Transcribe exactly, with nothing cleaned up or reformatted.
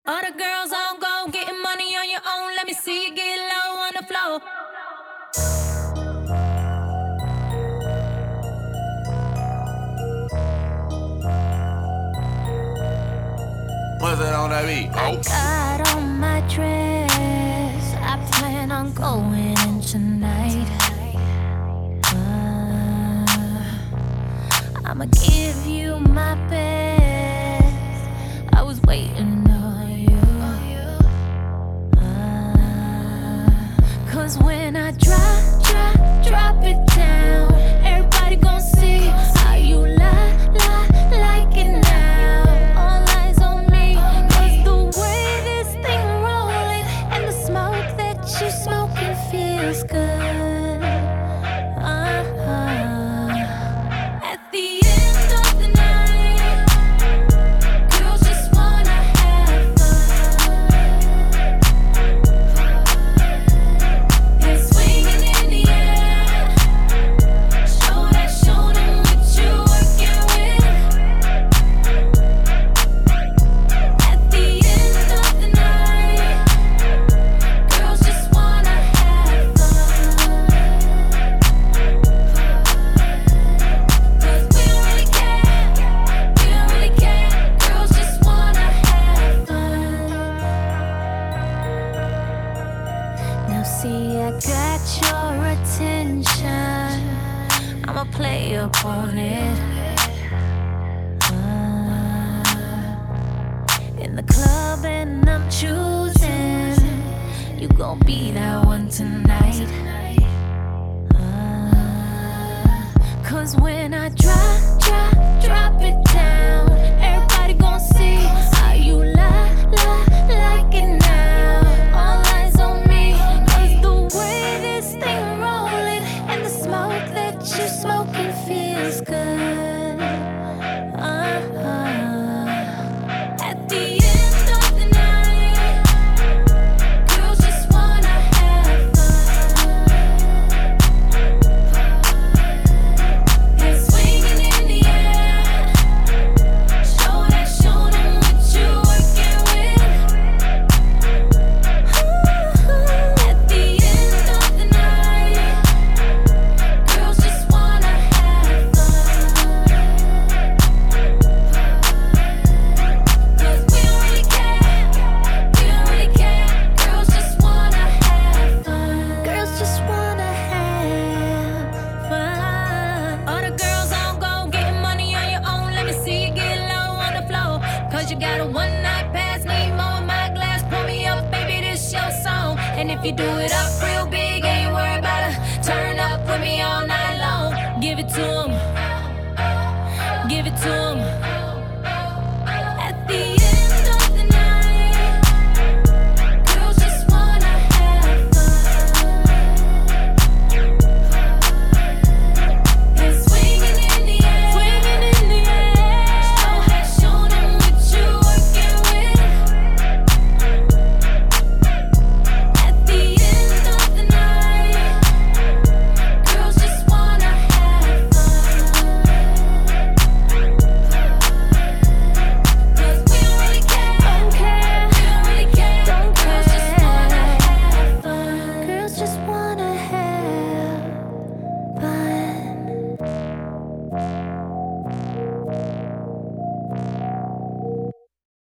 All the girls on go, getting money on your own. Let me see you get low on the floor. What's that on that beat? I got on my dress. I plan on going in tonight. Uh, I'ma give you my best. I was waiting on you. Uh, Cause when I drop, drop, drop it down, everybody gon' see how you lie, lie, like it now. All eyes on me, cause the way this thing rollin' and the smoke that you smoking feels good. Uh-huh. At the end of the night, girls just wanna have fun. Hands swinging in the air, show that, show them what you working with. At the end of the night, girls just wanna have fun. Cause we don't really care, we don't really care. Girls just wanna have fun. Now see, I got your attention, I'ma play upon it. Uh, in the club and I'm choosing, you gon' be that one tonight. Uh, Cause when I drop, drop, drop it down, everybody gon' see how you lie, lie, like it now. All eyes on me, cause the way this thing rollin' and the smoke that you smoking feels good. Uh-huh. At the end of the night, girls just wanna have fun. Hands swinging in the air, show that, show them what you working with. At the end of the night, girls just wanna have fun. Cause we don't really care, we don't really care. Girls just wanna have fun. Girls just wanna have fun. All the girls on go, getting money on your own. Let me see you get low on the floor. Cause you got a one night pass, need more in my glass. Pour me up, baby, this your song. And if you do it up real big, ain't worried about it. Turn up with me all night long. Give it to 'em, give it to 'em.